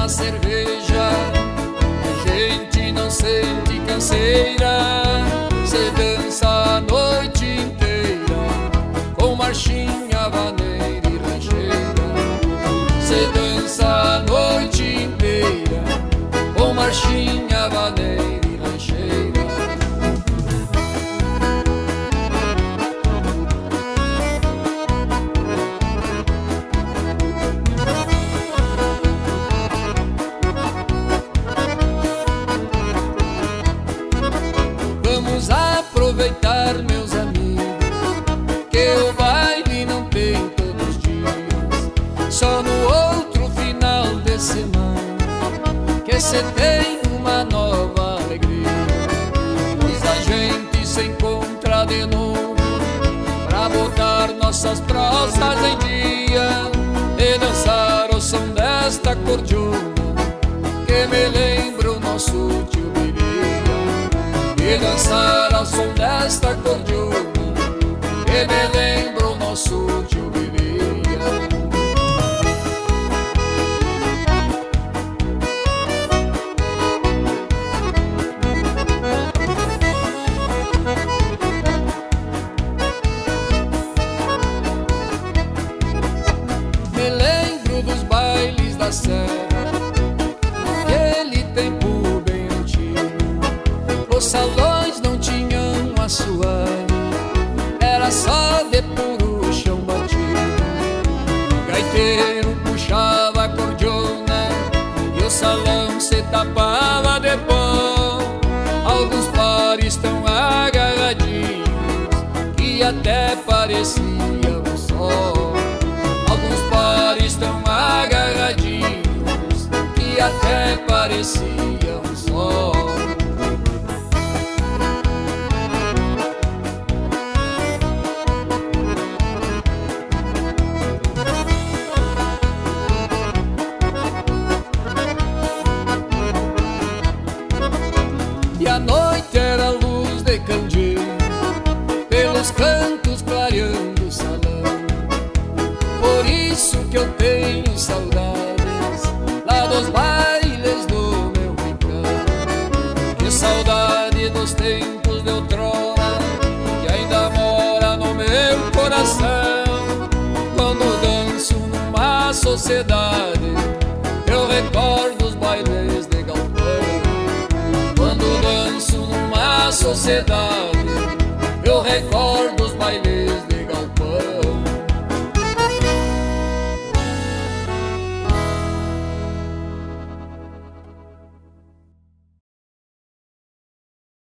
na cerveja, a gente não sente canseira. Cê dança a noite inteira com marchinha, vaneira e rancheira. Cê dança a noite inteira com marchinha, vaneira e rancheira. Vamos aproveitar, meus amigos, que o baile não tem todos os dias, só no outro final de semana que cê tem uma nova alegria. Pois a gente se encontra de novo pra botar nossas troças em dia e dançar o som desta cordiona que me lembra o nosso tio Biria. E dançar ao som desta cordiona que me lembra o nosso tio Biria. Me lembro dos bailes da serra, aquele tempo bem antigo. Os salões não tinham assoalho, era só de puro chão batido. O gaiteiro puxava a cordiona e o salão se tapava de pó. Alguns pares tão agarradinhos que até parecia um só. Alguns pares tão agarradinhos que até parecia um só. E a noite era luz de candeeiro pelos cantos clareando o salão. Por isso que eu tenho saudades lá dos bailes do meu rincão. Que saudade dos tempos de outrora que ainda mora no meu coração. Quando danço numa sociedade eu recordo os bailes de galpão. Quando danço numa sociedade eu recordo os bailes